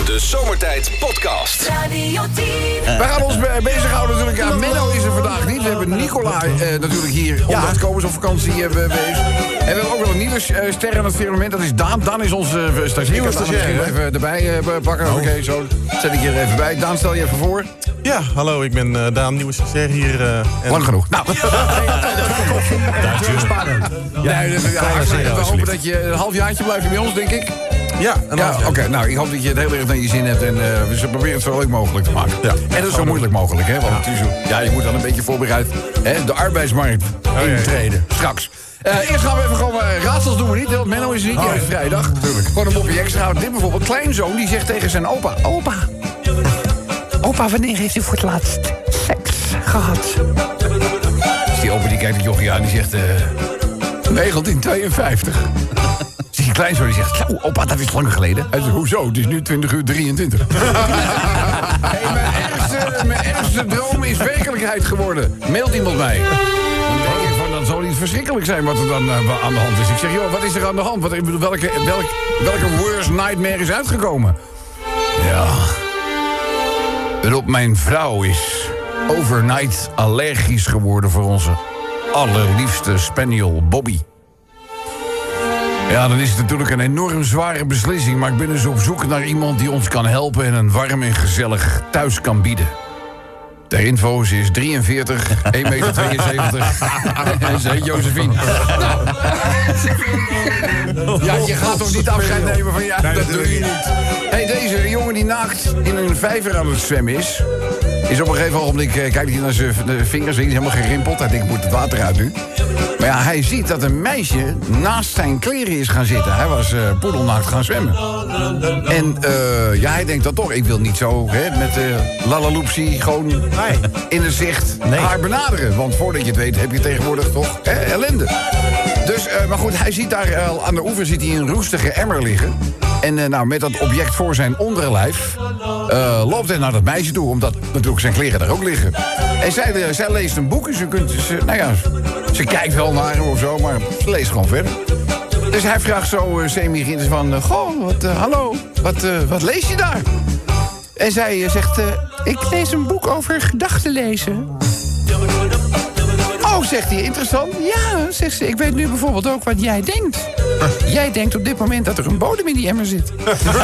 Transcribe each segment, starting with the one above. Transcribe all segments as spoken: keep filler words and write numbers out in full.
De Zomertijd Podcast. Radio tien. We gaan ons be- bezighouden natuurlijk. Ja, Menno is er vandaag niet. We hebben Nicola eh, natuurlijk hier omdat ja. Komens op vakantie uh, bezig. En we hebben ook wel een nieuwe uh, ster aan het firmament. Dat is Daan. Daan is onze uh, stagiair. Nieuwe stagiair, even erbij uh, pakken. Oh. Oké, okay, zo zet ik je er even bij. Daan, stel je even voor. Ja, hallo, ik ben uh, Daan, nieuwe stagiair hier. Uh, en... Lang genoeg. Nou. Spannend. Ja, nee, ja, ja, we hopen dat je een halfjaartje blijft bij ons, denk ik. Ja, ja oké. Okay, nou, ik hoop dat je het heel erg naar je zin hebt. En uh, we proberen het zo leuk mogelijk te maken. Ja. En dat is zo moeilijk mogelijk, hè? Want ja. Het is, ja, je moet dan een beetje voorbereid hè, de arbeidsmarkt oh, intreden. Ja. Straks. Uh, eerst gaan we even gewoon... Uh, raadsels doen we niet, want Menno is er niet. Oh, ja. Vrijdag. Tuurlijk. Gewoon een mopje extra. Dit bijvoorbeeld, kleinzoon, die zegt tegen zijn opa... Opa, opa, wanneer heeft u voor het laatst seks gehad? Dus die opa die kijkt het jochie aan, die zegt... Uh, negentien tweeënvijftig. Die kleinzoon die zegt, zo, opa, dat is lang geleden. Hij zegt, hoezo? Het is nu twintig uur drieëntwintig. Hey, mijn, ergste, mijn ergste droom is werkelijkheid geworden. Mailt iemand mij. Dan denk ik van, dat zal iets verschrikkelijk zijn wat er dan uh, aan de hand is. Ik zeg, joh, wat is er aan de hand? Wat, welke, welke, welke worst nightmare is uitgekomen? Ja. Rob, mijn vrouw is overnight allergisch geworden voor onze allerliefste spaniel Bobby. Ja, dan is het natuurlijk een enorm zware beslissing... maar ik ben dus op zoek naar iemand die ons kan helpen... en een warm en gezellig thuis kan bieden. Ter info, ze is drieënveertig, één meter tweeënzeventig... en ze heet Josephine. Nou. Ja, je gaat toch niet afscheid nemen van... ja, nee, dat doe je niet. Hé, hey, deze jongen die naakt in een vijver aan het zwemmen is... is op een gegeven moment, ik kijk hier naar zijn vingers... hij is helemaal gerimpeld, hij denkt, ik moet het water uit nu... Maar ja, hij ziet dat een meisje naast zijn kleren is gaan zitten. Hij was uh, poedelnaakt gaan zwemmen. En uh, ja, hij denkt dan toch, ik wil niet zo hè, met uh, lalaloopsie gewoon nee. in de zicht nee. haar benaderen. Want voordat je het weet heb je tegenwoordig toch hè, ellende. Dus, uh, maar goed, hij ziet daar uh, aan de oever zit hij een roestige emmer liggen. En uh, nou, met dat object voor zijn onderlijf uh, loopt hij naar dat meisje toe. Omdat natuurlijk zijn kleren daar ook liggen. En zij, uh, zij leest een boek en ze kunt, ze, nou ja, ze kijkt wel naar hem of zo, maar ze leest gewoon verder. Dus hij vraagt zo uh, semi-gintes van... Uh, goh, wat, uh, hallo, wat, uh, wat lees je daar? En zij uh, zegt... Uh, ik lees een boek over gedachten lezen. Oh, zegt hij, interessant. Ja, zegt ze, ik weet nu bijvoorbeeld ook wat jij denkt. Jij denkt op dit moment dat er een bodem in die emmer zit. Flauw.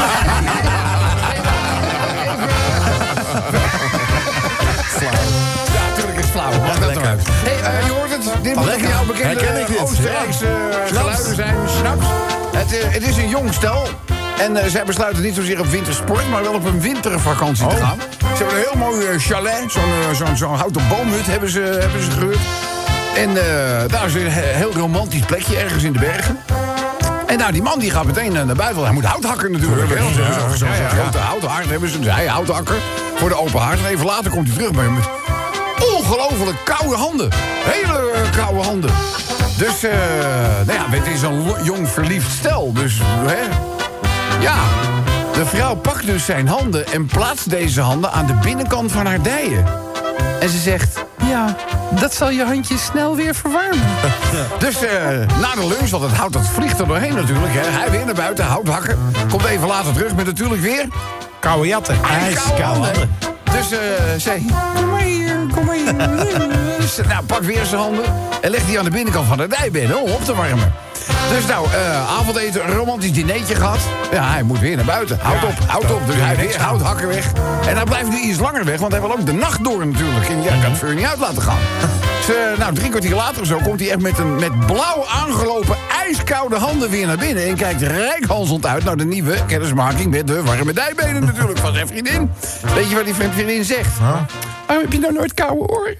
Ja, natuurlijk is het flauw. Mag dat eruit. Hé, hey, uh, je hoort het. Dit moet voor jou bekende Oostenrijkse uh, geluiden zijn. Snaps. Het, uh, het is een jong stel. En uh, zij besluiten niet zozeer op wintersport, maar wel op een wintervakantie oh. te gaan. Ze hebben een heel mooi uh, chalet. Zo'n uh, zo'n zo'n houten boomhut hebben ze, hebben ze gehuurd. En uh, daar is een heel romantisch plekje ergens in de bergen. En nou, die man die gaat meteen naar buiten. Hij moet hout hakken natuurlijk. Ja, ja, ja, Zo'n ja, ja. grote houthaard hebben ze. Dus hij houthakker voor de open haard. En even later komt hij terug met ongelooflijk koude handen. Hele uh, koude handen. Dus, uh, nou ja, het is een jong verliefd stel. Dus, hè. Ja, de vrouw pakt dus zijn handen en plaatst deze handen aan de binnenkant van haar dijen. En ze zegt, ja, dat zal je handjes snel weer verwarmen. Dus uh, na de lunch, want het hout dat vliegt er doorheen natuurlijk. Hè. Hij weer naar buiten, hout hakken. Komt even later terug met natuurlijk weer... koude jatten. IJskoude. Dus uh, zei, kom maar hier, kom maar hier. Dus, nou, pak weer zijn handen en legt die aan de binnenkant van de dijbenen om op te warmen. Dus nou, uh, avondeten, een romantisch dinertje gehad. Ja, hij moet weer naar buiten. Houd ja, op, houd op. Dus hij weer hout hakken weg. En hij blijft nu iets langer weg, want hij wil ook de nacht door natuurlijk. En ja, kan het vuur niet uit laten gaan. Dus uh, nou, drie kwartier later of zo komt hij echt met, een, met blauw aangelopen ijskoude handen weer naar binnen. En kijkt reikhalzend uit naar de nieuwe kennismaking met de warme dijbenen natuurlijk van zijn vriendin. Weet je wat die vriendin zegt? Huh? Waarom heb je nou nooit koude oren?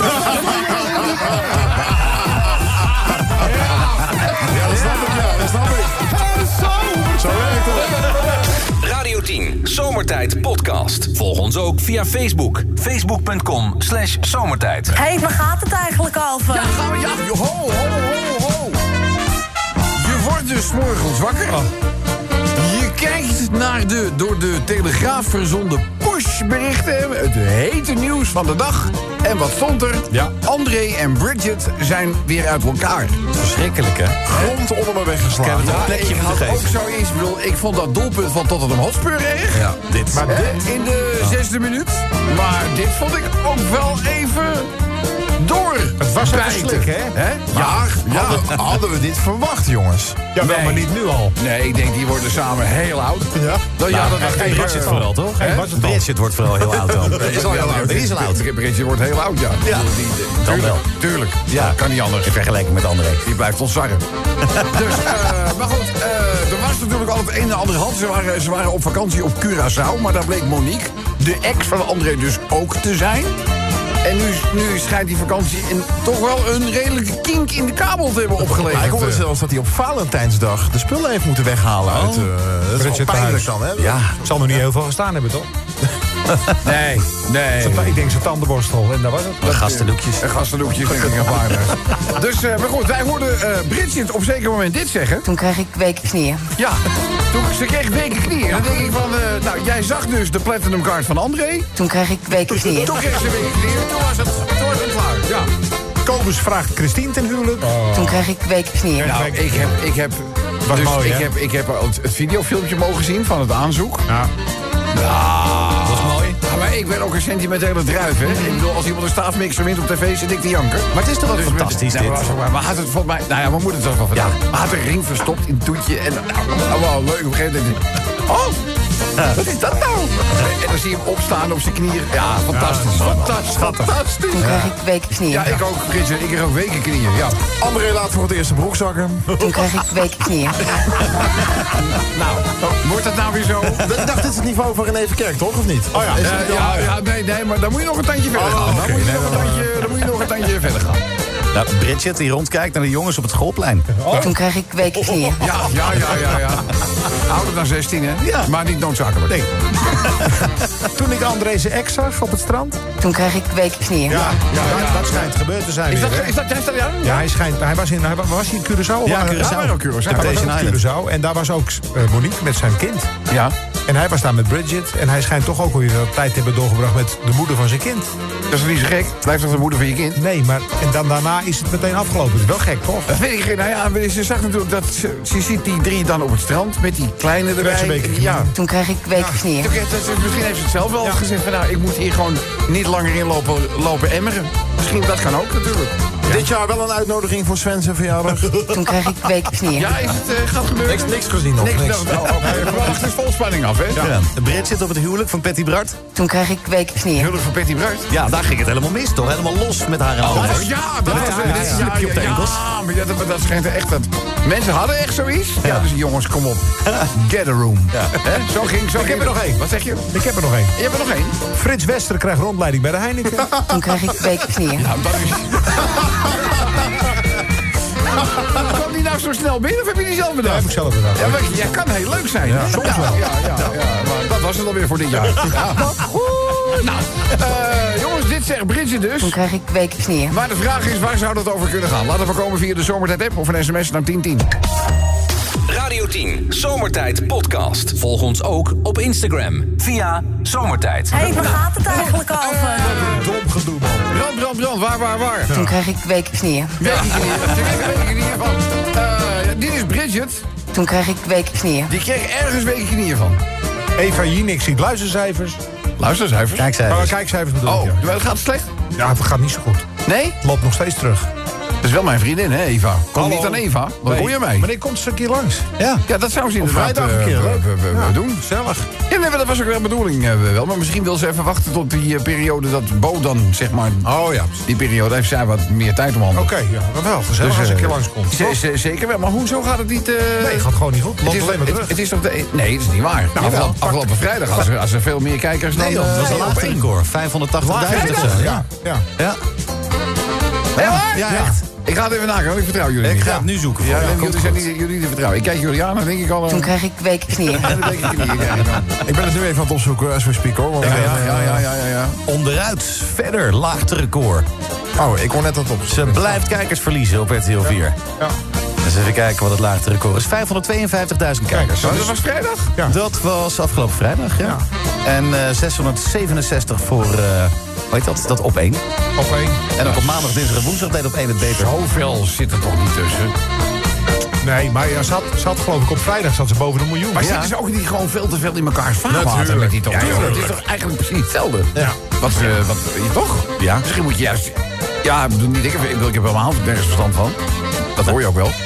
Ja, dat snap ik, ja, dat snap ik. Zo werkt het. Radio tien, Zomertijd Podcast. Volg ons ook via Facebook. Facebook.com slash zomertijd. Hé, hey, waar gaat het eigenlijk over? Ja, gaan we, ja, ho, ho, ho, ho. Je wordt dus 's morgens wakker. Je kijkt naar de door de Telegraaf verzonden pushberichten. Het hete nieuws van de dag. En wat stond er? Ja. André en Bridget zijn weer uit elkaar. Verschrikkelijk, hè? Grond onder me weggeslagen. Ik heb het een plekje ik had gegeven. ook zoiets. Ik, bedoel, ik vond dat doelpunt van Tottenham Hotspur erg. Ja, dit. Maar dit? In de zesde minuut. Maar dit vond ik ook wel even door. Het was even bijten. slik, hè? Hè? Ja, ja. Hadden, hadden we dit verwacht, jongens? Ja, wel, Nee. maar niet nu al. Nee, ik denk die worden samen heel oud. Ja. Dan, ja, dat was Hey, Bridget vooral, toch? Hey, Hè? wat is het dan? Bridget wordt vooral heel oud dan. is al heel oud. Die is al oud. Bridget wordt heel oud, ja. Ja. Ik bedoel, die- die- Dan tuurlijk, wel. Tuurlijk. Ja. Ja, kan niet anders. In vergelijking met André. Die blijft ons zarren. dus, eh, maar goed, eh, er was natuurlijk al het een en ander hand. Ze waren, ze waren op vakantie op Curaçao, maar daar bleek Monique, de ex van André, dus ook te zijn. En nu, nu schijnt die vakantie in toch wel een redelijke kink in de kabel te hebben opgeleverd. Maar ik hoorde zelfs dat hij op Valentijnsdag de spullen heeft moeten weghalen uit... Uh, dat is wel Bridget pijnlijk thuis. dan, hè? Ja. Zal nog niet heel veel gestaan hebben, toch? Nee, nee. Zijn ta- Ik denk zijn tandenborstel en dat was het. De gastendoekjes. En gastendoekjes en dingen waardig. Dus, eh, maar goed, wij hoorden eh, Bridget op een zeker moment dit zeggen. Toen kreeg ik wekenknieën. Ja, toen ze kreeg weken knieën. En dan denk ik van, eh, nou, jij zag dus de Platinum Card van André. Toen kreeg ik wekenknieën. Toen kreeg ze weken knieën. Toen was het, toen was het klaar. Ja. Kobus vraagt Christine ten huwelijk. Toen kreeg ik wekenknieën. Nou, ik heb, ik heb, Was dus mooi, ik hè? heb, ik heb het, het videofilmpje mogen zien van het aanzoek. Ja. Dat is mooi. Ja, maar ik ben ook een sentimentele druif, hè. Ik bedoel, als iemand een staafmixer wint op tv, zit ik te janken. Maar het is toch ook Dus met- fantastisch, nou, dit? maar- maar- Maar had het volgens mij... Nou ja, mijn moeder het wel vandaag. Maar had een ring verstopt in het toetje. En nou, nou, wel leuk. Op een gegeven moment denk ik, oh, wat is dat nou? En dan zie je hem opstaan op zijn knieën. Ja, fantastisch. Fantastisch. Fantastisch. Toen kreeg ik wekenknieën. Ja, ik ook, Bridget. Ik kreeg ook weken knieën. Ja. André laat voor het eerst de broek zakken. Toen kreeg ik wekenknieën. Nou, wordt dat nou weer zo? Ik dacht, dit is het niveau van René Verkerk, toch? Of niet? Oh ja. Is Eh, het dan- ja, ja, nee, nee, maar dan moet je nog een tandje verder gaan. Dan, oké. moet je Nee, nog een nee, tandje, dan moet je nog een tandje verder gaan. Nou, Bridget die rondkijkt naar de jongens op het schoolplein. Toen kreeg ik wekenknieën. Ja, ja, ja, ja, ja. Ouder dan zestien, hè? Ja. Maar niet noodzakelijk. Nee. Toen ik André zijn ex zag op het strand. Toen kreeg ik wekenknieën. Ja, ja, dat, ja. dat schijnt gebeurd te zijn Is weer, dat, hè? is dat, is dat ja? Ja, hij, schijnt, hij was in, hij was, was hij in Curaçao? Ja, Of- Curaçao. Ja, maar ook Curaçao. Hij was Temptation ook in Island. Curaçao. En daar was ook eh, Monique met zijn kind. Ja. En hij was daar met Bridget. En hij schijnt toch ook weer wat tijd te hebben doorgebracht met de moeder van zijn kind. Dat is toch niet zo gek? Blijft toch de moeder van je kind? Nee, maar en dan daarna is het meteen afgelopen. Dat is wel gek, toch? Dat weet ik geen. Nou ja, ze zag natuurlijk dat ze, ze ziet die drie dan op het strand met die kleine Met erbij. zijn wekenknieën. Ja. Toen kreeg ik wekenknieën. Oké, dat is- Misschien heeft ze het zelf wel gezegd van nou, ik moet hier gewoon niet langer in lopen, lopen emmeren. Misschien dat kan ook natuurlijk. Dit jaar wel een uitnodiging voor Sven zijn verjaardag. Toen kreeg ik wekenknieën. Ja, is het uh, gaat gebeuren? Niks, niks gezien nog. Niks. Niks. Nou, nou, oké. We wachten dus vol spanning af, hè? Ja. Bridget op het huwelijk van Patty Bart. Toen kreeg ik wekenknieën. Huwelijk van Patty Bruid. Ja, daar ging het helemaal mis, toch? Helemaal los met haar en Oh, André. ja, dat Met is het- met het slipje op de enkels. Ja, maar ja, dat, dat schijnt echt dat... Mensen hadden echt zoiets. Ja, dus jongens, kom op. Get a room. Ja. Hè? Zo ging, zo Ik ging heb er het. nog één. Wat zeg je? Ik heb er nog één. Je hebt er nog één? Frits Wester krijgt rondleiding bij de Heineken. Toen kreeg ik wekenknieën. Nou, dat is... Kwam die nou zo snel binnen of heb je die zelf Dat bedacht? heb ik zelf gedaan. Ja, maar jij kan heel leuk zijn. hè? soms ja, wel. Ja, ja, ja, maar dat was het alweer voor dit jaar. Ja. Goed. Nou, eh, jongens, dit zegt Bridget dus. Toen kreeg ik wekenknieën. Maar de vraag is, waar zou dat over kunnen gaan? Laten we komen via de Zomertijd-app of een sms naar tien tien. Radio tien, Zomertijd Podcast. Volg ons ook op Instagram via Zomertijd. Hé, hey, waar gaat het eigenlijk over? Dom gedoe, man. Brand, brand, brand, waar, waar, waar? Toen kreeg ik wekenknieën. Wekenknieën. Ze kregen wekenknieën van. Eh, ja, dit is Bridget. Toen kreeg ik wekenknieën. Die kreeg ergens wekenknieën van. Eva Jinek ziet luistercijfers. Luistercijfers. Kijk, zij. Maar kijkcijfers bedoel Oh, ik, ja. maar het gaat slecht? Ja, het gaat niet zo goed. Nee? Het loopt nog steeds terug. Dat is wel mijn vriendin, hè, Eva? Kom Hallo. niet aan Eva. Wat Nee. kom je mee? Maar ik kom eens een keer langs. Ja. Ja, dat zou ze Op inderdaad vrijdag een eh, keer, we- leuk. we- we- we Ja, doen. Gezellig. Ja, nee, maar dat was ook wel de bedoeling eh, wel. Maar misschien wil ze even wachten tot die eh, periode dat Bo dan, zeg maar... Oh ja. Die periode heeft zij wat meer tijd om handen. Oké, ja, maar wel gezellig als eh, ik een keer langskomt. ze- ze- Zeker wel, maar hoezo gaat het niet... eh, Nee, het gaat gewoon niet goed. het Loopt is, alleen maar het, terug. het is toch de, nee, dat is niet waar. jawel. afgelopen, afgelopen vrijdag had ze, had ze veel meer kijkers dan... Nee, joh, dat was eh, een op laagste één. record. vijfhonderdtachtigduizend of zo. Ja, ja. Ja. Hé, waar? Ja, echt. Ik ga het even nagaan, ik vertrouw jullie Ik niet. ga het nu zoeken voor Ja, je. nee, Komt jullie zijn goed. niet, jullie niet te vertrouwen. Ik kijk jullie aan, dan denk ik al... eh, Toen kreeg ik wekenknieën. en dan denk ik knieën krijgen dan. Ik ben het nu even aan het opzoeken als we spieken, hoor. Want, Ja, eh, ja, ja, ja, ja, ja. Onderuit, verder, laagste record. Oh, ik kon net dat op. Ze blijft kijkers verliezen op R T L vier. Ja. Dus even kijken wat het laagste record is. vijfhonderdtweeënvijftigduizend kijkers. Oh, dat was vrijdag? Ja. Dat was afgelopen vrijdag, ja. Ja. En uh, zeshonderdzevenenzestig voor, uh, hoe heet dat, dat op één. Op één. En ook op maandag, dinsdag en woensdag deed op één het beter. Zoveel zit er toch niet tussen? Nee, maar ja, ze, had, ze had geloof ik op vrijdag zat ze boven de miljoen. Maar ja. zitten ze ook niet gewoon veel te veel in elkaars vaarwater Natuurlijk. met die top? Ja, Het is toch eigenlijk precies hetzelfde? Ja. Wat, uh, wat, je toch? Ja. Misschien moet je juist... Ja, ik bedoel, niet ik, ik, ik heb helemaal nergens verstand van. Dat hoor je ook wel.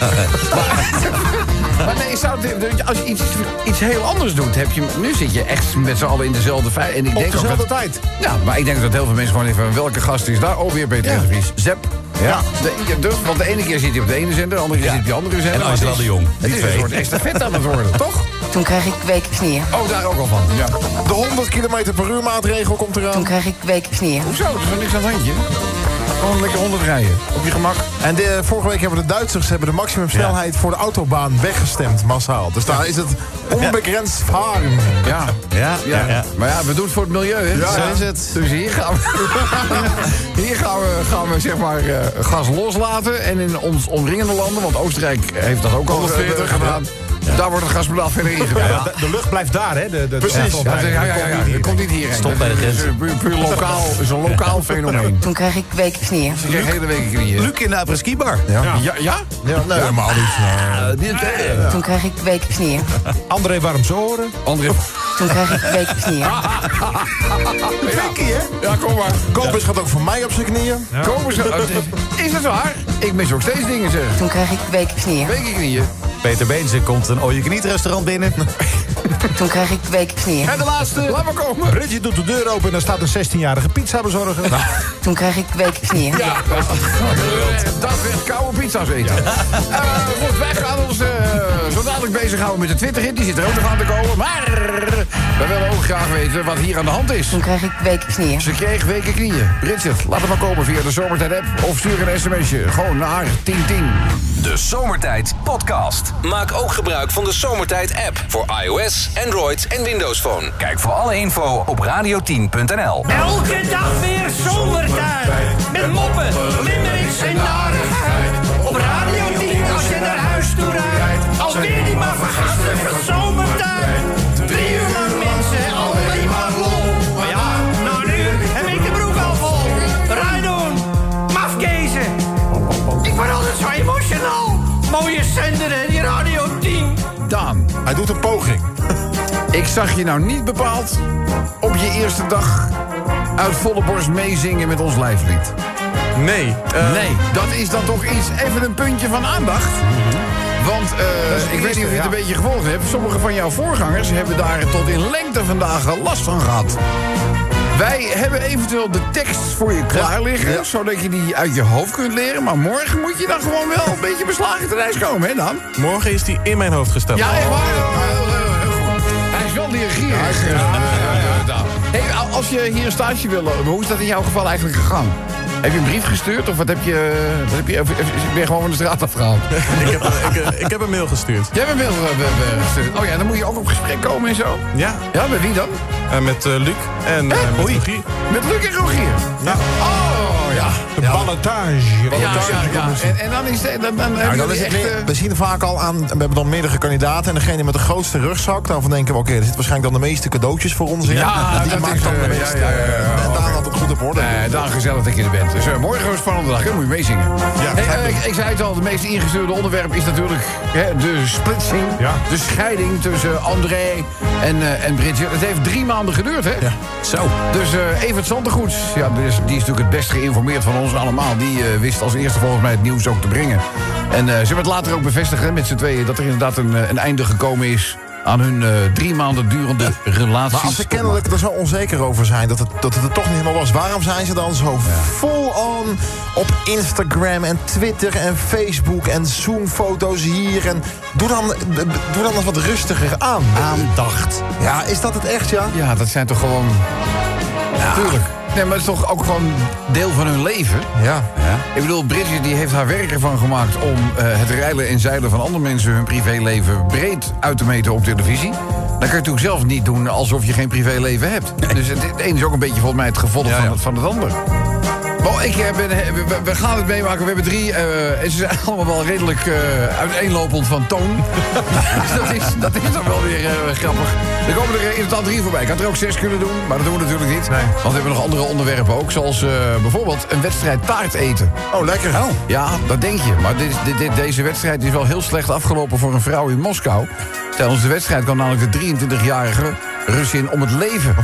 maar, maar nee, zou het, als je iets, iets heel anders doet, heb je, nu zit je echt met z'n allen in dezelfde vijf. En ik Op denk ook dezelfde dat, tijd. Ja, maar ik denk dat heel veel mensen gewoon even... Welke gast is daar? Oh, weer Peter Ja. Vries. Zep. Ja. De, ja, dus, want de ene keer zit hij op de ene zender, de andere keer Ja. zit hij op de andere zender. En Angela Het is- de Jong. Het Die is een twee. soort extra vet aan het worden, toch? Toen kreeg ik weekknieën. Oh, daar ook al van. Ja. De honderd kilometer per uur maatregel komt Toen eraan. kreeg ik weekknieën. Hoezo? Er is nog niks aan het handje. Gewoon lekker honderd rijden. Op je gemak. En de, vorige week hebben de Duitsers hebben de maximumsnelheid voor de autobaan weggestemd, massaal. Dus daar is het onbegrensd varen. Ja. Ja, ja, ja. Maar ja, we doen het voor het milieu, hè? Ja, Zo ja. is het. Dus hier gaan we, hier gaan we, gaan we zeg maar uh, gas loslaten. En in ons omringende landen, want Oostenrijk heeft dat ook al honderdveertig gedaan. Ja. Daar wordt het gaspedaal verder ingebouwd. Ja, de, de lucht blijft daar, hè? De, de, Precies. Ja, ja, ja, ja, ja. Het komt niet hierheen. Stond bij de grens. Het is puur, puur lokaal, het is een lokaal fenomeen. Toen kreeg ik weekknieën. Je krijgt hele week knieën. Luc in de après-ski-bar. Ja, Ja? Ja? ja nee, helemaal niet. Nou, Toen kreeg ik weekknieën. André Warmsoren. André. Toen kreeg ik weekknieën. Vicky, hè? Ja, kom maar. Kobus gaat ook voor mij op zijn knieën. Komen ze. Is het waar? Ik mis ook steeds dingen, zeg. Toen kreeg ik weekknieën. Wekenknieën. Peter Beense komt een all-you-can-eat-restaurant binnen. Toen kreeg ik weekknieën. En de laatste. Laat maar komen. Bridget doet de deur open en daar staat een zestienjarige pizzabezorger. Toen kreeg ik weekknieën. Ja, dat werd koude pizza's eten. Uh, goed, wij gaan ons uh, zo dadelijk bezighouden met de Twitter-hit. Die zit er ook nog aan te komen. Maar we willen ook graag weten wat hier aan de hand is. Toen kreeg ik weekknieën. Ze kreeg weken knieën. Bridget, laat het maar komen via de Zomertijd-app. Of stuur een sms'je. Gewoon naar tien tien. De Zomertijd Podcast. Maak ook gebruik van de Zomertijd app voor iOS, Android en Windows Phone. Kijk voor alle info op radio tien punt n l. Elke dag weer zomertijd. Met moppen, limmerings en narigheid. Op Radio tien als je naar huis toe rijdt. Alweer die maar vergasten van zomertijd. Drie uur lang mensen, alleen maar lol. Maar ja, na een uur heb ik de broek al vol. Rijdoen, mafkezen. Ik word altijd zo emotional. Mooie zender hè, die Radio tien. Daan, Hij doet een poging. ik zag je nou niet bepaald op je eerste dag uit volle borst meezingen met ons lijflied. Nee. uh, Nee, dat is dan toch iets, even een puntje van aandacht. Want uh, ik weet niet of je het een beetje gevolgd hebt. Sommige van jouw voorgangers hebben daar tot in lengte vandaag last van gehad. Wij hebben eventueel de tekst voor je klaar liggen, Ja. zodat je die uit je hoofd kunt leren. Maar morgen moet je dan gewoon wel een beetje beslagen ten ijs komen, hè dan? Morgen is die in mijn hoofd gesteld. Ja, echt waar. Heel, heel, heel goed. Hij is wel dirigerig. Ja, ja, ja. Hey, als je hier een stage wil lopen, hoe is dat in jouw geval eigenlijk gegaan? Heb je een brief gestuurd of wat heb je, wat heb je, of ben je gewoon van de straat afgehaald? ik, heb, ik, uh, ik heb een mail gestuurd. Jij hebt een mail uh, uh, gestuurd. Oh ja, dan moet je ook op gesprek komen en zo. Ja, Ja, met wie dan? uh, met uh, Luc en uh, met Oei. Rogier. Met Luc en Rogier. Ja. Oh ja. De ballotage. Ja, ja, ja. En, en dan is het... Dan, dan Nou, hebben dan is jullie het echt, meer- uh, we zien vaak al aan, we hebben dan meerdere kandidaten. En degene met de grootste rugzak, daarvan denken we, oké, okay, er zitten waarschijnlijk dan de meeste cadeautjes voor ons in. Ja, die dat maakt is, dan de uh, meeste. ja, ja, ja, ja. En daar had het goed op orde. Uh, dan gezellig dat je er bent. Dus uh, morgen een spannende dag, hè? Moet je meezingen. Hey, uh, ik, ik zei het al, het meest ingestuurde onderwerp is natuurlijk hè, de splitsing. Ja. De scheiding tussen André en, uh, en Bridget. Het heeft drie maanden geduurd, hè? Ja. Zo. Dus uh, Evert Zantegoeds, ja, die, is, die is natuurlijk het best geïnformeerd van ons allemaal. Die uh, wist als eerste volgens mij het nieuws ook te brengen. En uh, ze hebben het later ook bevestigd hè, met z'n tweeën... dat er inderdaad een, een einde gekomen is aan hun uh, drie maanden durende relatie. Maar als ze kennelijk er zo onzeker over zijn dat het, dat het er toch niet helemaal was... waarom zijn ze dan zo full on op Instagram en Twitter en Facebook... en Zoom-foto's hier en doe dan, doe dan eens wat rustiger aan. Aandacht. Ja, is dat het echt, ja? Ja, dat zijn toch gewoon... Ja. Tuurlijk. Nee, maar het is toch ook gewoon deel van hun leven? Ja. Ik bedoel, Bridget die heeft haar werk ervan gemaakt... om uh, het reilen en zeilen van andere mensen... hun privéleven breed uit te meten op televisie. Dan kan je natuurlijk zelf niet doen alsof je geen privéleven hebt. Dus het, het een is ook een beetje volgens mij het gevolg Ja, ja. Van, het, van het ander. Bon, ik eh, ben, eh, we, we gaan het meemaken. We hebben drie. eh, en ze zijn allemaal wel redelijk eh, uiteenlopend van toon. Dus dat is, dat is dan wel weer eh, grappig. Er komen er in totaal drie voorbij. Ik had er ook zes kunnen doen, maar dat doen we natuurlijk niet. Nee. Want we hebben nog andere onderwerpen ook. Zoals eh, bijvoorbeeld een wedstrijd taart eten. Oh, lekker. Oh. Ja, dat denk je. Maar dit, dit, dit, deze wedstrijd is wel heel slecht afgelopen voor een vrouw in Moskou. Tijdens de wedstrijd kwam namelijk de drieëntwintigjarige Russin om het leven.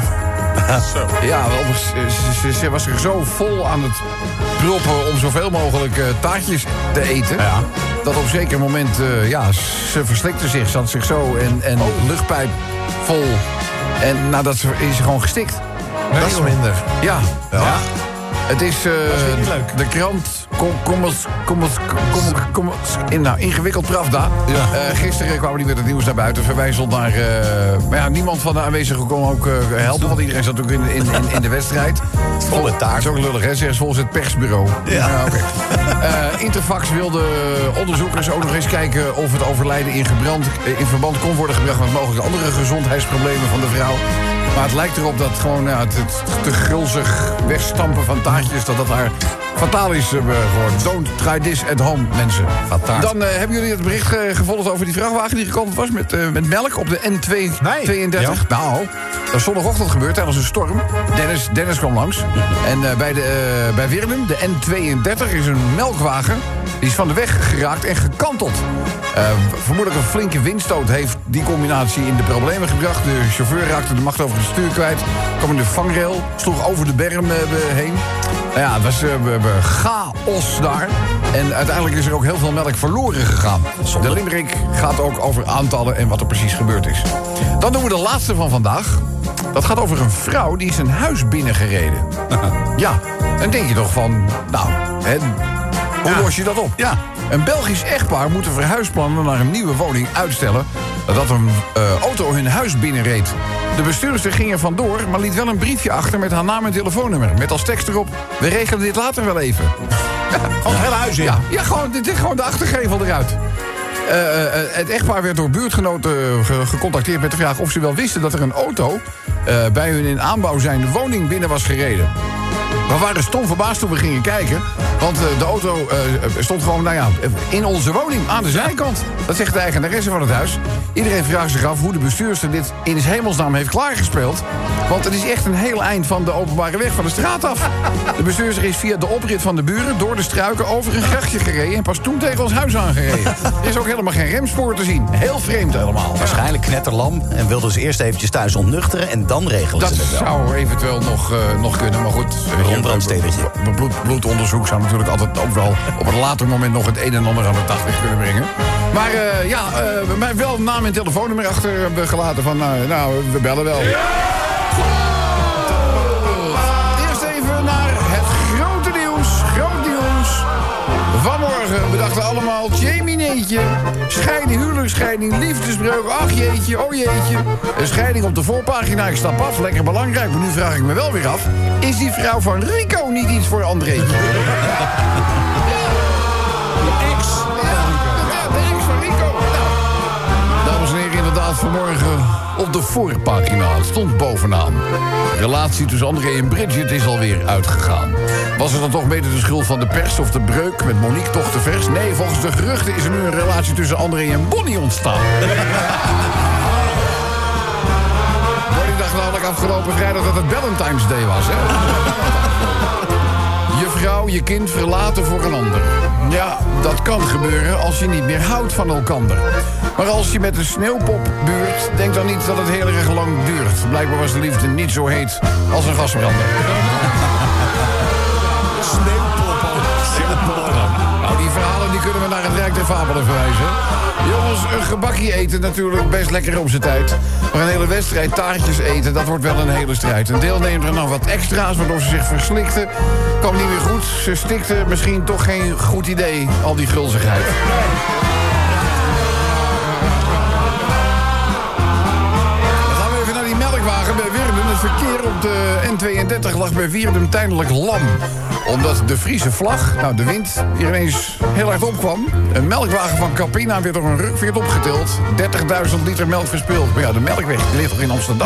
Zo. Ja, wel, ze, ze, ze was er zo vol aan het proppen om zoveel mogelijk uh, taartjes te eten. Ja. Dat op een zeker moment, uh, ja, ze verslikte zich. Ze had zich zo en, en luchtpijp vol. En nadat ze is ze gewoon gestikt. Dat is minder. Ja. ja. Het is, uh, weer niet leuk. de krant kom, kom, eens- kom, eens- kom, kom, in, nou, ingewikkeld Pravda. Ja. Uh, gisteren kwamen die met het nieuws naar buiten, verwijzeld naar... uh, maar ja, niemand van de aanwezigen kon ook uh, helpen, want iedereen zat ook in, in, in, in de wedstrijd. Volle taart. Dat is ook lullig, hè? Zeg, volgens het persbureau. Ja. oké. Uh, Interfax wilde onderzoekers ook nog eens kijken of het overlijden in, gebrand, in verband kon worden gebracht met mogelijke andere gezondheidsproblemen van de vrouw. Maar het lijkt erop dat gewoon ja, het, het te gulzig wegstampen van taartjes, dat dat haar fataal is uh, geworden. Don't try this at home, mensen. Fataal. Dan uh, hebben jullie het bericht uh, gevolgd over die vrachtwagen die gekanteld was met, uh, met melk op de N tweeëndertig? Nou, dat is zondagochtend gebeurd tijdens een storm. Dennis, Dennis kwam langs. En uh, bij, de, uh, bij Wirden, de N tweeëndertig, is een melkwagen. Die is van de weg geraakt en gekanteld. Uh, vermoedelijk een flinke windstoot heeft die combinatie in de problemen gebracht. De chauffeur raakte de macht over het stuur kwijt. Kwam in de vangrail, sloeg over de berm uh, heen. Nou ja, het was uh, chaos daar. En uiteindelijk is er ook heel veel melk verloren gegaan. De limerick gaat ook over aantallen en wat er precies gebeurd is. Dan doen we de laatste van vandaag. Dat gaat over een vrouw die is een huis binnengereden. Ja, dan denk je toch van, nou, hè, hoe los je dat op? Ja. Een Belgisch echtpaar moet de verhuisplannen naar een nieuwe woning uitstellen nadat een uh, auto hun huis binnenreed. De bestuurster ging er vandoor, maar liet wel een briefje achter met haar naam en telefoonnummer. Met als tekst erop, we regelen dit later wel even. Ja, Al het hele huis in. ja, ja gewoon, dit is gewoon de achtergevel eruit. Uh, uh, het echtpaar werd door buurtgenoten ge- gecontacteerd met de vraag of ze wel wisten dat er een auto uh, bij hun in aanbouw zijnde woning binnen was gereden. We waren stom verbaasd toen we gingen kijken. Want uh, de auto uh, stond gewoon nou ja, in onze woning, aan de zijkant. Dat zegt de eigenaresse van het huis. Iedereen vraagt zich af hoe de bestuurster dit in his hemelsnaam heeft klaargespeeld. Want het is echt een heel eind van de openbare weg van de straat af. De bestuurster is via de oprit van de buren door de struiken over een grachtje gereden en pas toen tegen ons huis aangereden. Er is ook helemaal geen remspoor te zien. Heel vreemd helemaal. Waarschijnlijk knetterlam en wilden ze eerst eventjes thuis ontnuchteren en dan regelen Dat ze het wel. zou eventueel nog, uh, nog kunnen, maar goed. Rondbrandstedertje. Bloed, bloedonderzoek zou natuurlijk altijd ook wel op een later moment nog het een en ander aan het daglicht kunnen brengen. Maar uh, ja, uh, mij wel naam en telefoonnummer achter hebben gelaten van, uh, nou, we bellen wel. Ja! Eerst even naar het grote nieuws. Groot nieuws. Vanmorgen, we dachten allemaal, Jemineetje. Scheiding, huwelijksscheiding, liefdesbreuk. Ach jeetje, oh jeetje. Een scheiding op de voorpagina, ik stap af, lekker belangrijk. Maar nu vraag ik me wel weer af, is die vrouw van Rico niet iets voor Andreetje? De ex. Ja, de ex van Rico. Nou, dames en heren, inderdaad, vanmorgen op de voorpagina. Het stond bovenaan. De relatie tussen André en Bridget is alweer uitgegaan. Was het dan toch mede de schuld van de pers of de breuk met Monique toch te vers? Nee, volgens de geruchten is er nu een relatie tussen André en Bonnie ontstaan. Bonnie dacht namelijk afgelopen vrijdag dat het Valentine's Day was, hè? Je vrouw, je kind verlaten voor een ander. Ja, dat kan gebeuren als je niet meer houdt van elkander. Maar als je met een sneeuwpop buurt, denk dan niet dat het heel erg lang duurt. Blijkbaar was de liefde niet zo heet als een gasbrander. Nou, die verhalen die kunnen we naar het Rijk der Fabelen verwijzen. Jongens, een gebakje eten natuurlijk best lekker op zijn tijd. Maar een hele wedstrijd taartjes eten, dat wordt wel een hele strijd. Een deelnemer had nog wat extra's, waardoor ze zich verslikte. Kwam niet meer goed, ze stikte misschien toch geen goed idee, al die gulzigheid. Dan gaan we even naar die melkwagen bij Wirden. Het verkeer op de N tweeëndertig lag bij Wirden tijdelijk lam. Omdat de Friese vlag, nou de wind, hier ineens heel hard opkwam. Een melkwagen van Campina werd door een rukveert opgetild. dertigduizend liter melk verspild. Maar ja, de melkweg die ligt toch in Amsterdam.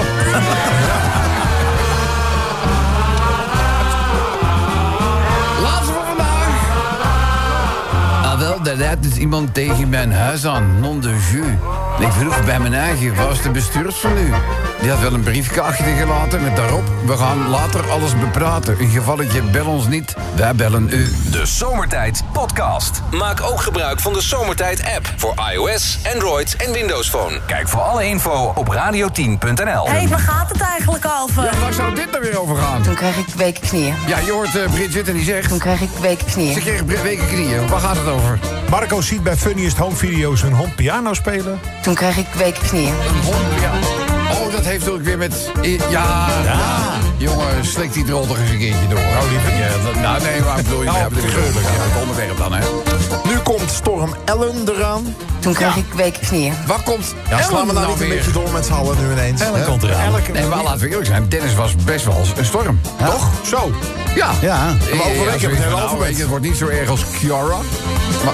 laat is iemand tegen mijn huis aan, non de jus. Ik vroeg bij mijn eigen, waar is de bestuursvernu? Die had wel een briefje achtergelaten met daarop... we gaan later alles bepraten. Een gevalletje, bel ons niet, wij bellen u. De Zomertijd Podcast. Maak ook gebruik van de Zomertijd app voor iOS, Android en Windows Phone. Kijk voor alle info op radio tien punt n l. Hé, hey, waar gaat het eigenlijk over? Ja, waar zou dit nou weer over gaan? Toen kreeg ik weken knieën. Ja, je hoort uh, Bridget en die zegt... Toen kreeg ik weken Ze knieën. kreeg bre- weken knieën. Waar gaat het over? Marco ziet bij Funniest Home Video's een hond piano spelen. Toen kreeg ik weken knieën. Een hond, ja. Oh, dat heeft ook weer met... Ja, ja. Jongen, slik die drol toch eens een keertje door. Nou, lieve. Ja, dat- nou, nee, waar bedoel je? Nou, Ja, bedoel je figuurlijk, ja, het onderwerp dan, hè? Nu komt storm Ellen eraan. Toen kreeg Ja. ik weken knieën. Waar komt Ja, Ellen slaan we nou nou niet een weer? beetje door met z'n allen nu ineens. Ellen hè? komt eraan. Nee, maar laten we eerlijk zijn. Dennis was best wel een storm. Toch? Zo. Ja. Ja. Eh, overweken, ja, het zoiets hele van, nou, alfabet. weet je, het wordt niet zo erg als Kiara. Maar...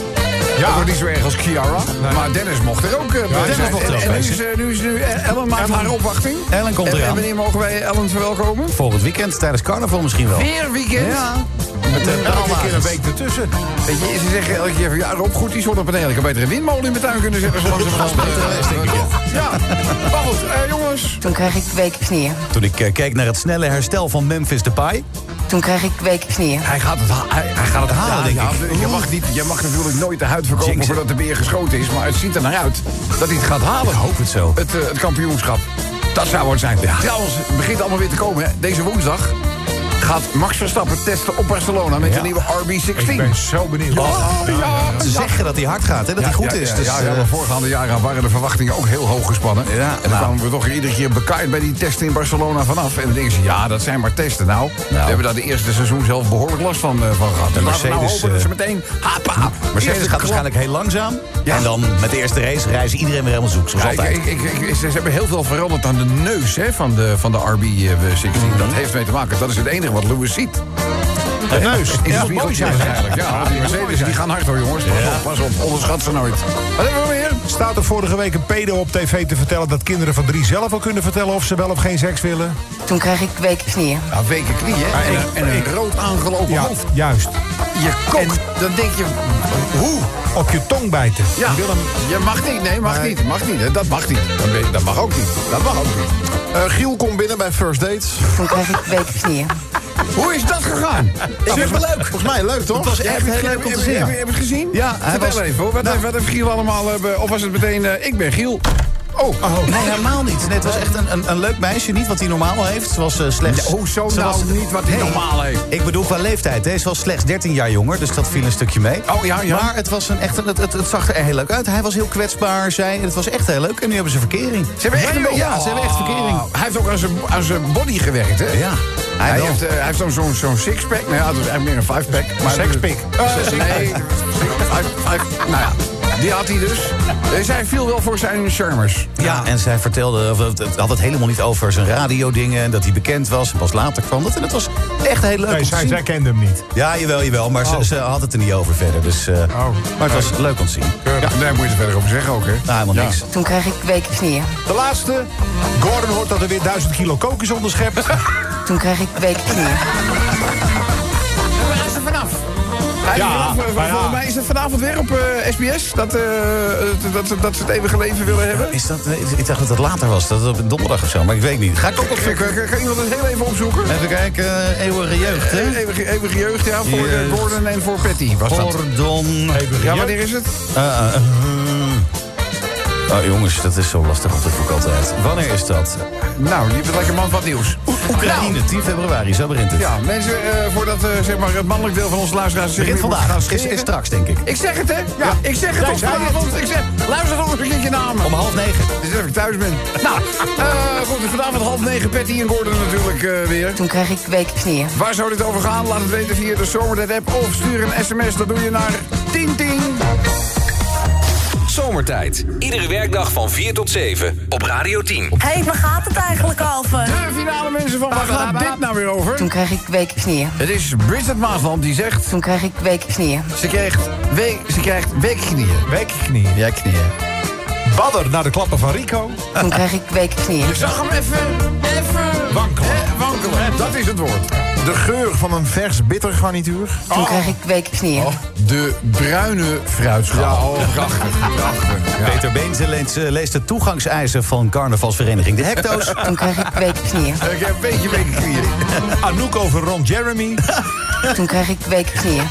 Het wordt niet zo erg als Kiara. Maar Dennis mocht er ook uh, bij Dennis zijn. mocht er ook en, en bij nu is, zijn. uh, nu is nu, uh, Ellen maakt haar opwachting. Ellen komt En, en eraan. wanneer mogen wij Ellen verwelkomen? Volgend weekend, tijdens carnaval misschien wel. Weer weekend? Ja. Met de Elke keer een pedalwagens. week ertussen. Weet je, ze zeggen elke keer van ja, Rob, goed die zonnepanelen. Ik kan beter een windmolen in mijn tuin kunnen zetten zolang ze gaan beter geweest, denk ik, ja. Ja, maar goed, uh, jongens. Toen kreeg ik weken knieën. Toen ik eh, keek naar het snelle herstel van Memphis Depay. Toen kreeg ik weken knieën. Hij gaat het, ha- hij, hij gaat het halen, Ja, denk ja, ik. Je mag, niet, je mag natuurlijk nooit de huid verkopen Jinx. voordat de beer geschoten is. Maar het ziet er naar uit dat hij het gaat halen. Ik hoop het zo. Het, uh, het kampioenschap. Dat zou het zijn. Trouwens, het begint allemaal weer te komen. Hè. Deze woensdag gaat Max Verstappen testen op Barcelona met Ja. de nieuwe R B zestien. Ik ben zo benieuwd. Oh, ja. Ze zeggen dat hij hard gaat, hè, dat hij goed ja, is. Ja, Dus, ja, eh, ja, maar voorgaande jaren waren de verwachtingen ook heel hoog gespannen. Ja, en dan nou. kwamen we toch iedere keer bekaaid bij die testen in Barcelona vanaf. En dan denken ze, ja, dat zijn maar testen. Nou, we hebben daar de eerste seizoen zelf behoorlijk last van, uh, van gehad. Dus laten we nou Mercedes, hopen dat ze eh, meteen... Hapa, Mercedes gaat waarschijnlijk heel langzaam. Ja. En dan met de eerste race reizen iedereen weer helemaal zoek, zoals Ja, ik, altijd. ik, ik, ik- ze hebben heel veel veranderd aan de neus hè, van, de, van de R B zestien. Dat heeft mee te maken. Dat is het enige wat Lewis ziet. De neus. Is Ja, het mooi zijn eigenlijk. Ja, die Mercedes die gaan hard hoor, jongens. Pas op, pas op. Onderschat ze nooit. Wat hebben we weer? Staat er vorige week een pedo op tv te vertellen dat kinderen van drie zelf al kunnen vertellen of ze wel of geen seks willen? Toen kreeg ik weken knieën. Nou, weken knieën en, een- en een rood aangelopen Ja, hoofd. juist. Je kokt, dan denk je, hoe? Op je tong bijten. Ja, Willem, je mag niet. Nee, mag niet. Mag niet. hè. Dat mag niet. Dat ben- Dat mag ook niet. Dat mag ook niet. Eh, Giel komt binnen bij First Dates. Toen kreeg ik weken knieën. Hoe is dat gegaan? Superleuk. Volgens mij leuk, toch? Het was echt heel leuk om te zien. Heb je heb je het gezien? Ja, hij Vertel was- even hoor. Wat, heeft, wat heeft Giel allemaal... eh, of was het meteen, eh, ik ben Giel? Oh, Nee, helemaal niet. Nee, het was echt een, een, een leuk meisje. Niet wat hij normaal heeft. Ze was eh, slechts... Ja, hoezo ze nou was- niet wat hij Nee, normaal heeft? Ik bedoel qua leeftijd. Hè. Ze was slechts dertien jaar jonger, dus dat viel een stukje mee. Oh, ja, ja. Maar het, was een, echt, een- het, het, het zag er heel leuk uit. Hij was heel kwetsbaar, zij. Het was echt heel leuk. En nu hebben ze verkering. Ze hebben echt, Ja, ja, ze hebben echt verkering. Oh, hij heeft ook aan zijn, aan zijn body gewerkt, hè? Ja, hij Hij wel. heeft, eh, hij heeft zo'n zo'n zo'n sixpack. Nou ja, het is eigenlijk meer een fivepack. Maar sexpack. Uh, nee, vijf, vijf, nou ja, die had hij dus. Eh, Zij viel wel voor zijn charmers. Ja, en zij vertelde, of het het had het helemaal niet over zijn radiodingen. En dat hij bekend was. Pas later kwam dat. En het was echt heel leuk nee, om te zij, zien. zij kende hem niet. Ja, jawel, jawel. Maar Oh. ze, ze had het er niet over verder. Dus, eh, maar het was leuk om te zien. Ja, daar moet je er verder over zeggen ook, hè? Nou, helemaal Ja. niks. Toen kreeg ik weken knieën. De laatste. Gordon hoort dat er weer duizend kilo kokos onderschept. Toen kreeg ik weken knieën. Waar is er vanaf? Hij is Ja, vanaf, eh, maar ja. Volgens mij is het vanavond weer op eh, S B S. Dat, eh, dat, dat, ze- dat ze het eeuwige leven willen hebben. Is dat, nee, ik dacht dat het later was. Dat het op donderdag of zo. Maar ik weet niet. Ga ik ook Kan, kan, kan iemand het heel even opzoeken? even kijken. Uh, eeuwige jeugd, hè? Eeuwige, eeuwige jeugd, ja, voor eh, Jeugd. Gordon en voor Patty was dat. Gordon. Ja, wanneer is het? Uh, uh, uh. Oh, jongens, dat is zo lastig op de voet altijd. Wanneer is dat? Nou, je bent lekker man van het nieuws. Oekraïne, tien februari, zo begint het. Ja, mensen, eh, voordat eh, zeg maar het mannelijk deel van onze luisteraars... zich Begint weer wordt vandaag. gaan Is, scheren. is straks, denk ik. Ik zeg het, hè? Ja, ik zeg het Jij op zei het. vanavond. Ik zeg, luister nog eens een keertje naar me. Om half negen. Dus even ik thuis ben. Nou, eh goed, dus vanavond half negen, Patty en Gordon natuurlijk eh, weer. Toen kreeg ik weken knieën. Waar zou dit over gaan? Laat het weten via de Zomertijd app of stuur een sms. Dat doe je naar tien tien. Zomertijd. Iedere werkdag van vier tot zeven op Radio tien. Hé, hey, waar gaat het eigenlijk over? De finale mensen van, waar gaat dit nou weer over? Toen kreeg ik weken knieën. Het is Bridget Maasland die zegt... Toen kreeg ik weken knieën. Ze krijgt, week, ze krijgt wekknieën. Wekknieën. Ja, knieën. Badder naar de klappen van Rico. Toen kreeg ik weken knieën. Je zag hem even, even Wankelen. eh, wankelen. Dat is het woord. De geur van een vers bitter garnituur. Toen kreeg ik weekknieën. Oh, de bruine fruitschaal. Ja, oh, prachtig. prachtig. Ja. Peter Beens leest, uh, leest de toegangseisen van carnavalsvereniging De Hecto's. Toen kreeg ik weekknieën. Ik heb een beetje weekknieën. Anouk over Ron Jeremy. Toen kreeg ik weekknieën.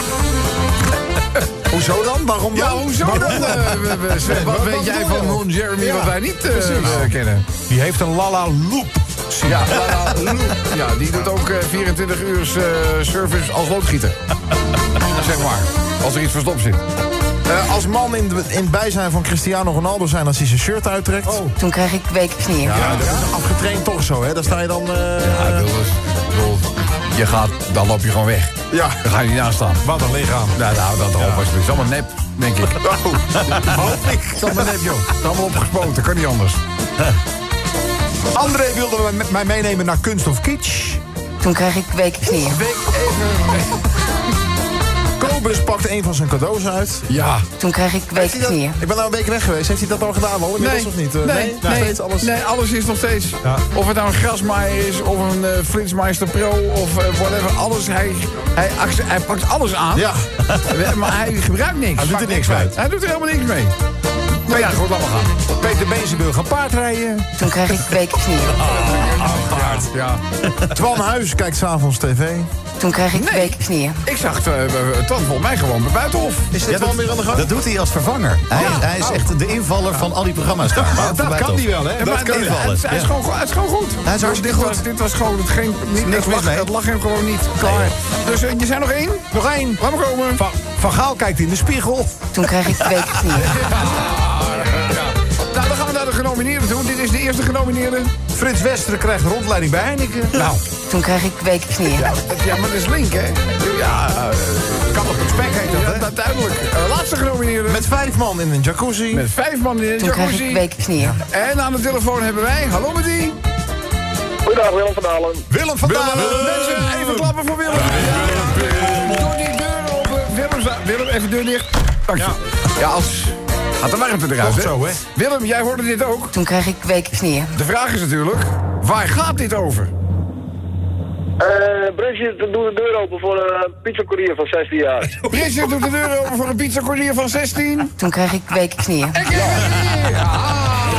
Hoezo dan? Waarom dan? Ja, hoezo dan? Uh, we, we, Sven, wat weet jij van Ron Jeremy ja, wat wij niet uh, uh, kennen? Die heeft een Lala Loop. Ja, Lala Loop. Ja, die doet ook uh, vierentwintig uur uh, service als loodgieter. Zeg maar, als er iets verstopt zit. Uh, als man in, de, in bijzijn van Cristiano Ronaldo zijn als hij zijn shirt uittrekt. Oh. Toen kreeg ik weekknieën. Ja, ja, dat is afgetraind toch zo, hè? Daar sta je dan... Uh... Ja, Willis, Willis, je gaat, dan loop je gewoon weg. Ja. Dan ga je niet naast staan. Wat een lichaam. Nou, nou dat ja. Het is allemaal nep, denk ik. Oh. Hoop ik. Het is allemaal nep, joh. Het is allemaal opgespoten, kan niet anders. André wilde met mij meenemen naar kunst of kitsch. Toen kreeg ik weekknieën. Week even... Kobus pakt een van zijn cadeaus uit. Ja. Toen kreeg ik weekknieën. Ik ben nou een week weg geweest. Heeft hij dat al gedaan al? Inmiddels nee. of niet? Uh, nee, nee, nee, steeds alles. nee, alles is nog steeds. Ja. Of het nou een Grasmaaier is of een uh, Flitsmeister Pro of uh, whatever. Alles, hij, hij, hij pakt alles aan. Ja. Maar hij gebruikt niks. Hij doet er niks mee. Hij doet er helemaal niks mee. Maar ja, goed, laat maar gaan. Peter Beens wil gaan paardrijden. Toen kreeg ik weekknieën. Ah, paard, ja. Twan Huis kijkt 's avonds tv. Toen kreeg ik nee. weekknieën. Ik zag uh, Twan volgens mij gewoon bij Buitenhof. Is dit ja, Twan dat, weer aan de gang? Dat doet hij als vervanger. Hij, Ja. hij is echt de invaller van al die programma's daar. Ja, dat kan hij wel, hè? Ja, Dat kan hij, hij wel. hij, hij, is gewoon, hij is gewoon goed. Hij is hartstikke dit goed. Was, dit was gewoon het geen... Niet, Niks het, lag, mis mee. het lag hem gewoon niet klaar. Nee. Dus uh, je zijn nog één? Nog één. Laat maar komen. Van, van Gaal kijkt in de spiegel. Toen kreeg ik weekknieën. Nou, dan gaan we naar de genomineerden toe. Dit is de eerste genomineerde. Frits Wester krijgt rondleiding bij Heineken. Nou. Toen kreeg ik weekknieën. Ja, ja, maar dat is link, hè? Ja, uh, kan op het spek heet dat, ja, hè? dat duidelijk. Uh, laatste genomineerde. Met vijf man in een jacuzzi. Met vijf man in een Toen jacuzzi. kreeg ik weekknieën. En aan de telefoon hebben wij, hallo met die. Goedendag, Willem van Dalen. Willem van Dalen. Mensen, even klappen voor Willem. Doe die deur open. Willem, Willem even deur dicht. Dank je. Ja, ja als... Gaat de warmte eruit, hè? Zo, hè? Willem, jij hoorde dit ook. Toen kreeg ik weekknieën. De vraag is natuurlijk, waar gaat dit over? Uh, Bridget doet de deur open voor een pizzacourier van zestien jaar. Bridget doet de deur open voor een pizzacourier van zestien. Toen kreeg ik weekknieën. Ik heb het hier. Ah,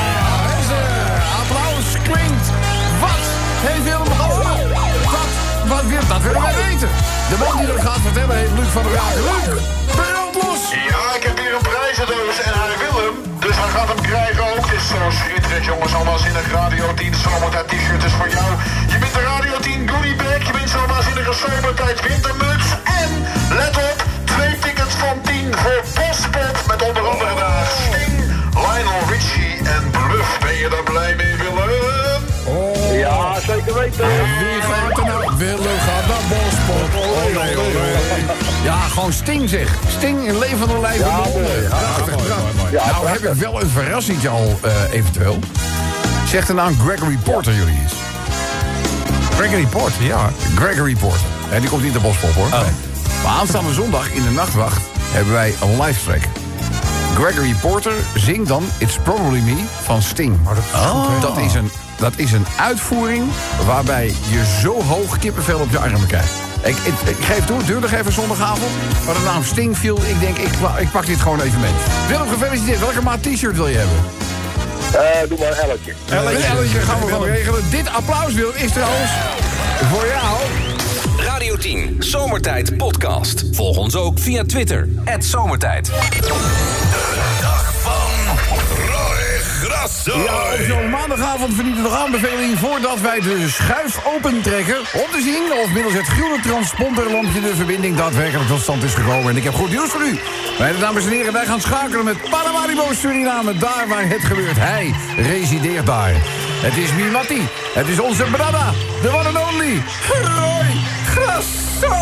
applaus klinkt. Wat heeft Willem gewonnen? Wat, wat wil, dat willen wij weten. De man die dat gaat vertellen heet Luc van der Raken. Luc, brand los. Ja, ik heb hier een prijzendoos en hij wil hem. Dus hij gaat hem krijgen ook. Het is zo schitterend, jongens. Al waanzinnig Radio tien Zomertijd t-shirt is voor jou. Je bent de Radio tien goodiebag. Je bent zo'n waanzinnige Zomertijd wintermuts. En, let op, twee tickets van tien voor Bospop. Met onder andere daar Sting, Lionel Richie en Bluff. Ben je daar blij mee, Willem? Oh. Ja, zeker weten. Wie gaat er nou? Willem gaat naar Bospop. Oh, nee, oh, nee. Ja, gewoon Sting zeg. Sting in levende lijf in de honden. Ja, prachtig, prachtig. Ja, nou heb ik wel een verrassingje al uh, eventueel. Zegt de naam Gregory Porter jullie eens? Gregory Porter, ja. Gregory Porter. En die komt niet de Bospop hoor. Oh. Nee. Maar aanstaande zondag in de nachtwacht hebben wij een live track. Gregory Porter zingt dan It's Probably Me van Sting. Maar dat is oh. goed, dat, is een, dat is een uitvoering waarbij je zo hoog kippenvel op je armen krijgt. Ik, ik, ik geef toe, het duurde even zondagavond. Maar de naam Sting viel, ik denk, ik, ik pak dit gewoon even mee. Willem, gefeliciteerd. Welke maat t-shirt wil je hebben? Uh, doe maar een elletje. Een elletje gaan we gewoon regelen. Dit applaus, Willem, is trouwens voor jou. Radio tien, Zomertijd podcast. Volg ons ook via Twitter, at Zomertijd. De dag van Roy Grasso. Ja, op zo'n maandagavond verdient het nog aanbeveling voordat wij de schuif opentrekken. Om te zien of middels het groene transponderlampje de verbinding daadwerkelijk tot stand is gekomen. En ik heb goed nieuws voor u. Mijne dames en heren, wij gaan schakelen met Paramaribo Suriname. Daar waar het gebeurt. Hij resideert daar. Het is Mimati. Het is onze brada. De one and only Roy Grasso.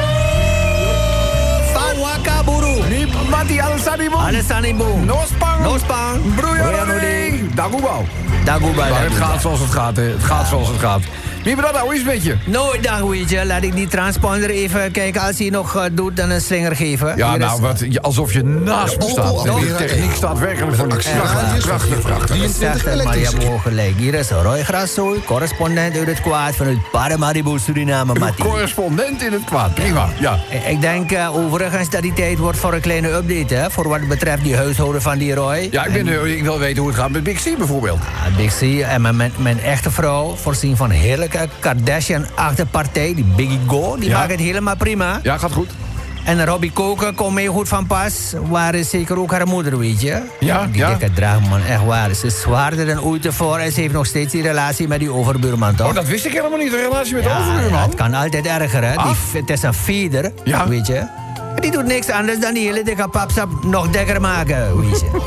Wakaburu. Mimati Alsanibu. Alessanibu. Nospang. Nospang. Broeianodi. Dagubal. Dagubal. Maar het gaat zoals het gaat, hè. Het gaat zoals het gaat. Wie brada, hoe is het met je? Nooit dag, weet je. Laat ik die transponder even kijken. Als hij nog uh, doet, dan een slinger geven. Ja, Hier nou, is- wat, je- alsof je naast me staat. oh, oh, De techniek staat werkelijk voor niks. Prachtig, prachtig, prachtig. Zegt het, maar je hebt gewoon gelijk. Hier is Roy Grassoy, correspondent uit het kwaad vanuit Paramaribo, Suriname, Mattie. Correspondent in het kwaad, prima. Ja. Ik denk uh, overigens dat die tijd wordt voor een kleine update, hè? Voor wat betreft die huishouden van die Roy. Ja, ik, ben, uh, ik wil weten hoe het gaat met Big C bijvoorbeeld. Ah, Big C en mijn, mijn, mijn echte vrouw, voorzien van heerlijke Kardashian-achterpartij, die Biggie Go, die Ja. maakt het helemaal prima. Ja, gaat goed. En Robbie Koken komt mee goed van pas. Waar is zeker ook haar moeder, weet je? Ja, Die ja. dikke draagman, echt waar. Ze is zwaarder dan ooit tevoren en ze heeft nog steeds die relatie met die overbuurman, toch? Oh, dat wist ik helemaal niet, de relatie met de Ja, overbuurman. het kan altijd erger, hè? Die, Ah. het is een feeder, Ja. weet je? En die doet niks anders dan die hele dikke papsap nog dikker maken, weet je?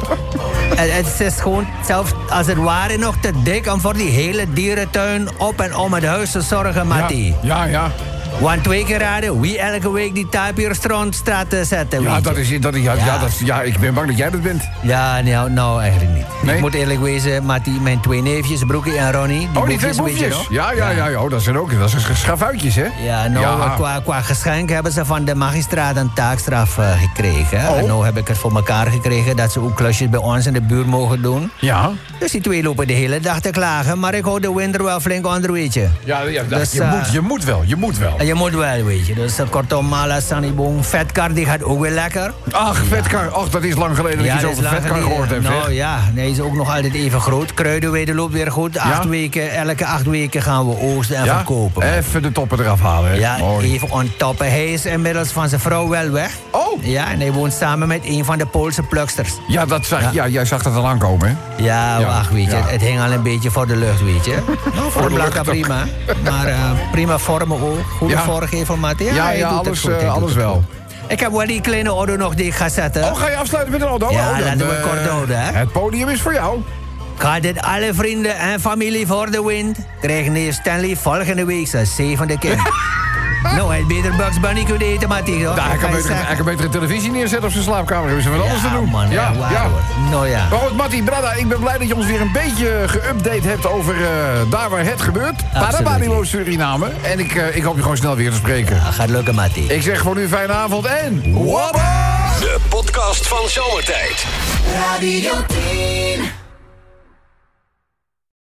En het is gewoon zelfs als het ware nog te dik om voor die hele dierentuin op en om het huis te zorgen, Mattie. Ja, ja. Want twee keer raden wie elke week die tapierstrand staat te zetten, Ja, weet dat je? is, dat, is- ja, ja. Ja. dat is, ja, ik ben bang dat jij dat bent. Ja, nou, nou eigenlijk niet. Nee? Ik moet eerlijk wezen, Mattie, mijn twee neefjes, Broekie en Ronnie... Die Oh, die twee boefjes, weet je boefjes. nog? Ja, ja, ja, ja. Oh, dat zijn ook dat zijn schavuitjes, hè? Ja, nou, Ja. Qua, qua geschenk hebben ze van de magistraat een taakstraf eh, gekregen. Oh. En nu heb ik het voor elkaar gekregen dat ze ook klusjes bij ons in de buurt mogen doen. Ja. Dus die twee lopen de hele dag te klagen, maar ik hou de winter wel flink onder, weet je. Ja, ja dat- Dus, je, eh, moet, je moet wel, je moet wel. En je moet wel, weet je. Dus uh, kortom, Mala, Sanibong, Vetkar, die gaat ook weer lekker. Ach, vetkar. Ach, dat is lang geleden dat je dat zo is over lang vetkar geleden. gehoord hebt, Nou zeg. ja, nee, is ook nog altijd even groot. Kruidenweide loopt weer goed. Acht Ja? weken, elke acht weken gaan we oogsten en Ja? verkopen. Even de toppen eraf halen, hè? Ja, Mooi. even on top. Hij is inmiddels van zijn vrouw wel weg. Oh! Ja, en hij woont samen met een van de Poolse pluksters. Ja, dat zag, ja. Ja. jij zag dat al aankomen, hè? Ja, Ja, wacht, weet je. ja. Het hing al een beetje voor de lucht, weet je. Nou, voor de de blanca lucht ook. prima. Maar eh, prima vormen ook. Goede Ja. vormgevelmaat. Ja, Ja, hij ja, doet het alles, goed, hij eh, doet alles het wel. goed. Ik heb wel die kleine auto nog die ik ga zetten. Oh, ga je afsluiten met een auto? Ja, Oh, dan, laten we eh, kort houden, hè? Het podium is voor jou. Gaat dit alle vrienden en familie voor de wind? Krijgt neef Stanley volgende week zijn zevende kind. Nou, hij had beter Bugs Bunny kunnen eten, Mattie. hoor. Daar, hij, Ik kan ga je beter, zeggen. hij kan beter een televisie neerzetten op zijn slaapkamer. Er is er wat anders te doen. man, ja, echt waar, ja. hoor. Nou ja. Maar goed, Mattie, Brada, ik ben blij dat je ons weer een beetje geüpdate hebt over eh, daar waar het gebeurt. Paramaribo, Suriname. En ik, eh, ik hoop je gewoon snel weer te spreken. Ja, gaat lukken, Mattie. Ik zeg voor nu een fijne avond en... Wabba! De podcast van Zomertijd. Radio tien.